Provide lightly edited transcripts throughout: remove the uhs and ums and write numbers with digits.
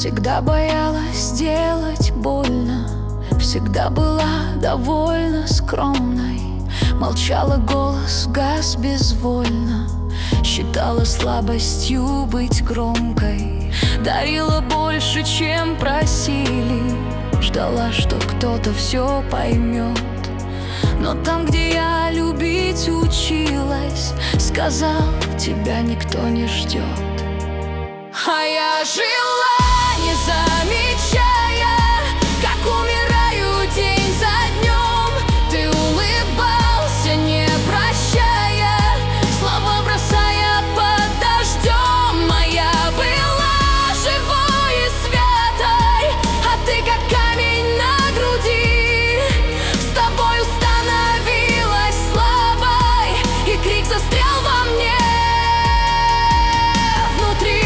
Всегда боялась сделать больно, всегда была довольно скромной. Молчала, голос гас безвольно, считала слабостью быть громкой. Дарила больше, чем просили, ждала, что кто-то все поймет. Но там, где я любить училась, сказал: тебя никто не ждет. А я жила, не замечая, как умираю день за днем. Ты улыбался, не прощая, слова бросая под дождем. Моя была живой и святой, а ты как камень на груди. С тобою становилась слабой, и крик застрял во мне внутри.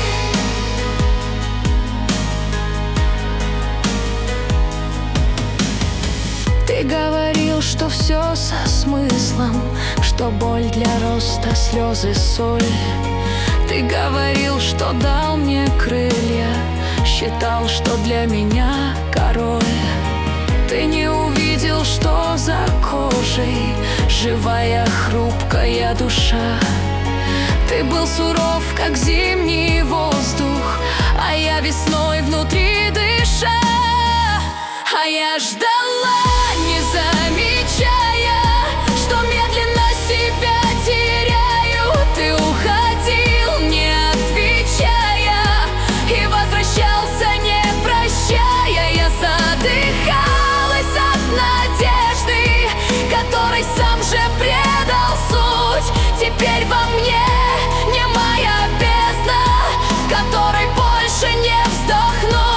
Ты говорил, что все со смыслом, что боль для роста, слезы, соль. Ты говорил, что дал мне крылья, считал, что для меня король. Ты не увидел, что за кожей живая, хрупкая душа. Ты был суров, как зимний воздух, а я весной внутри дыша. А я ждала, не замечая, что медленно себя теряю. Ты уходил, не отвечая, и возвращался, не прощая. Я задыхалась от надежды, которой сам же предал суть. Теперь во мне немая бездна, в которой больше не вздохнуть.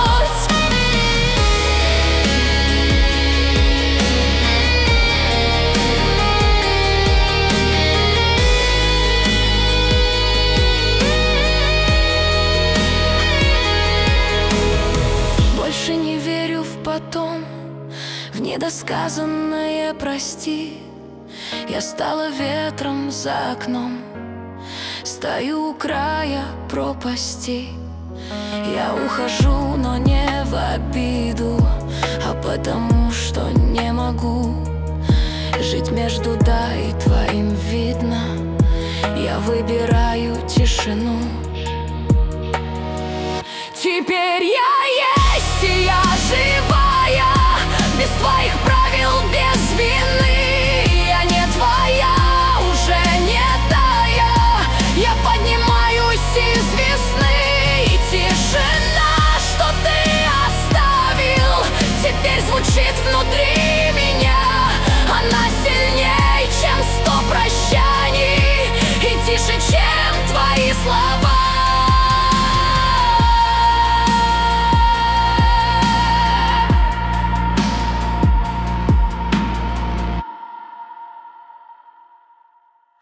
Больше не верю в потом, в недосказанное прости. Я стала ветром за окном, стою у края пропасти. Я ухожу, но не в обиду, а потому что не могу жить между да и твоим видно. Я выбираю тишину. Теперь я